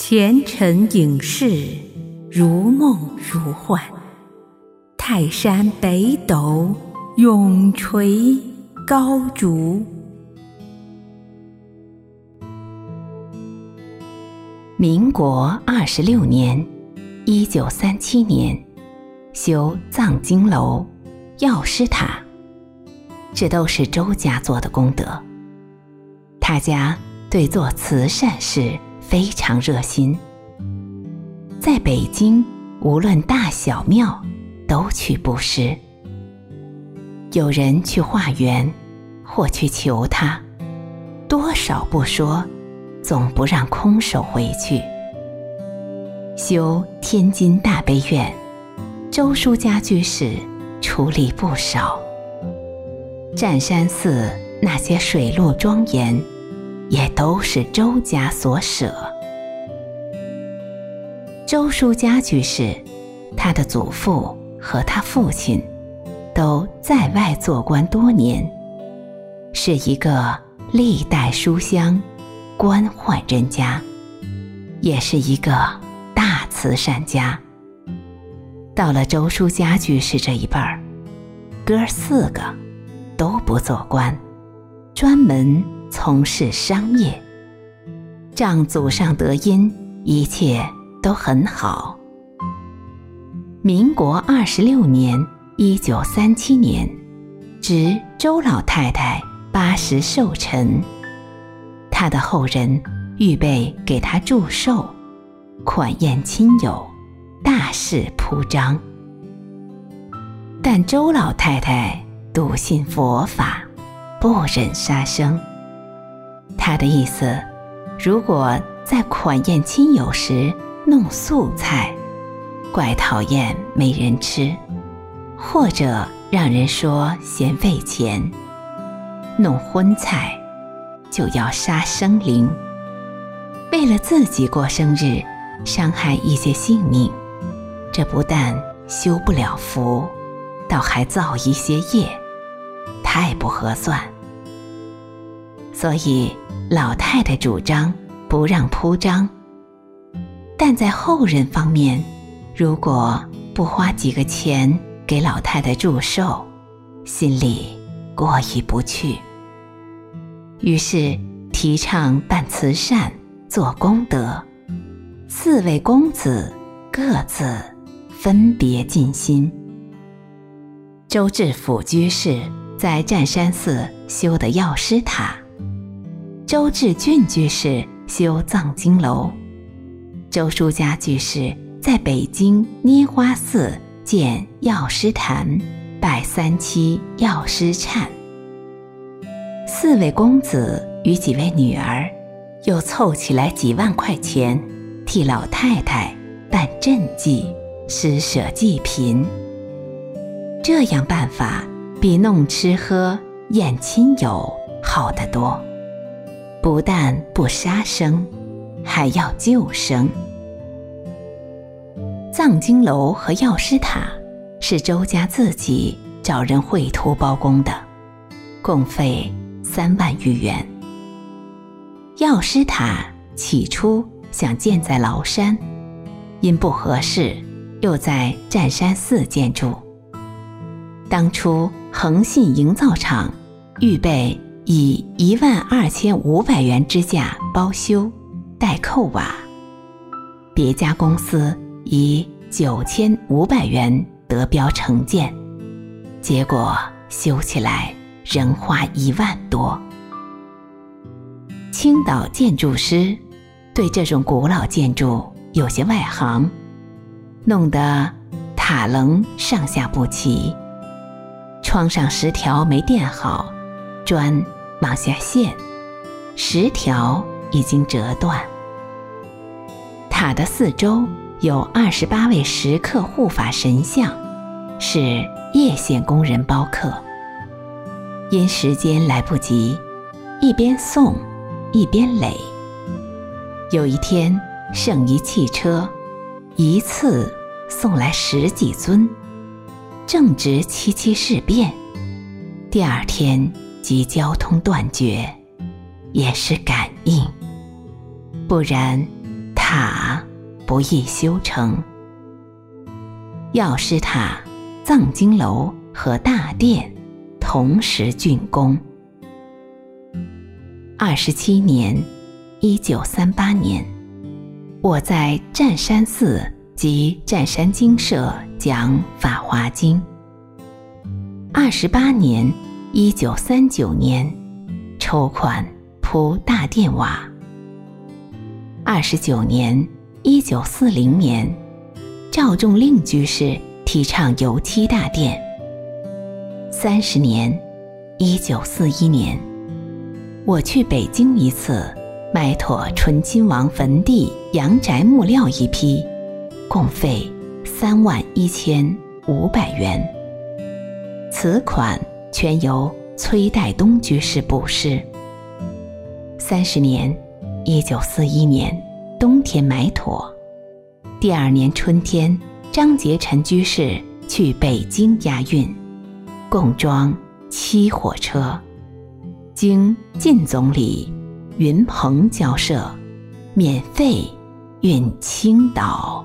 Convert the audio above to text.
前尘影视，如梦如幻。泰山北斗，永垂高烛。 民国26年，1937年，修藏经楼、药师塔，这都是周家做的功德。他家对做慈善事非常热心，在北京无论大小庙都去布施。有人去化缘或去求他，多少不说，总不让空手回去。修天津大悲院，周书家居士出力不少。湛山寺那些水陆庄严，也都是周家所舍。周书家居士，他的祖父和他父亲都在外做官多年，是一个历代书香官宦人家，也是一个大慈善家。到了周书家居士这一辈儿，哥4个都不做官，专门从事商业，仗祖上德荫，一切都很好。民国26年1937年，值周老太太80寿辰，她的后人预备给她祝寿，款宴亲友，大肆铺张。但周老太太笃信佛法，不忍杀生。她的意思，如果在款宴亲友时弄素菜，怪讨厌没人吃，或者让人说嫌费钱；弄荤菜就要杀生灵，为了自己过生日，伤害一些性命，这不但修不了福，倒还造一些业，太不合算。所以老太太主张不让铺张，但在后人方面，如果不花几个钱给老太太祝寿，心里过意不去。于是提倡办慈善，做功德，4位公子各自分别尽心。周志甫居士在湛山寺修的药师塔，周志俊居士修藏经楼，周书家居士在北京捏花寺建药师坛，拜3期药师忏。4位公子与几位女儿又凑起来几万块钱，替老太太办赈济，施舍济贫。这样办法比弄吃喝宴亲友好得多，不但不杀生，还要救生。藏经楼和药师塔是周家自己找人绘图包工的，共费3万余元。药师塔起初想建在崂山，因不合适，又在湛山寺建筑。当初恒信营造厂预备以12500元之价包修，代扣瓦，别家公司以9500元得标承建，结果修起来仍花1万多。青岛建筑师对这种古老建筑有些外行，弄得塔棱上下不齐，窗上10条没垫好，砖往下陷，10条已经折断。塔的4周有28位石刻护法神像，是叶县工人包刻。因时间来不及，一边送一边垒。有一天，圣仪汽车一次送来10几尊，正值7七事变，第2天即交通断绝，也是感应，不然塔塔不易修成。药师塔、藏经楼和大殿同时竣工。27年，1938年，我在湛山寺及湛山精舍讲《法华经》。28年，1939年，筹款铺大殿瓦。29年，1940年，赵仲令居士提倡油漆大殿。30年，1941年，我去北京一次，买妥醇亲王坟地阳宅木料一批，共费31500元。此款全由崔代东居士布施。30年，1941年冬天买妥，第2年春天，张杰臣居士去北京押运，共装7火车，经靳总理、云鹏交涉，免费运青岛。